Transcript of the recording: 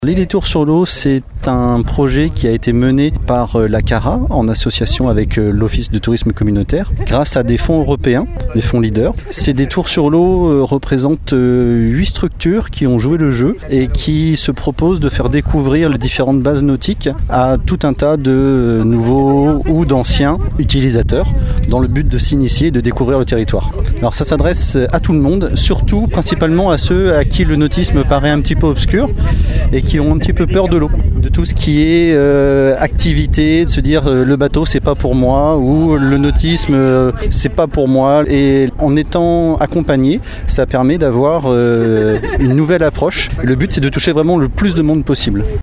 Les détours sur l'eau, c'est un projet qui a été mené par la CARA en association avec l'Office de tourisme communautaire grâce à des fonds européens, des fonds leaders. Ces détours sur l'eau représentent 8 structures qui ont joué le jeu et qui se proposent de faire découvrir les différentes bases nautiques à tout un tas de nouveaux ou d'anciens utilisateurs dans le but de s'initier et de découvrir le territoire. Alors ça s'adresse à tout le monde, surtout principalement à ceux à qui le nautisme paraît un petit peu obscur et qui ont un petit peu peur de l'eau, de tout ce qui est activité, de se dire le bateau c'est pas pour moi ou le nautisme c'est pas pour moi. Et en étant accompagné, ça permet d'avoir une nouvelle approche. Le but c'est de toucher vraiment le plus de monde possible.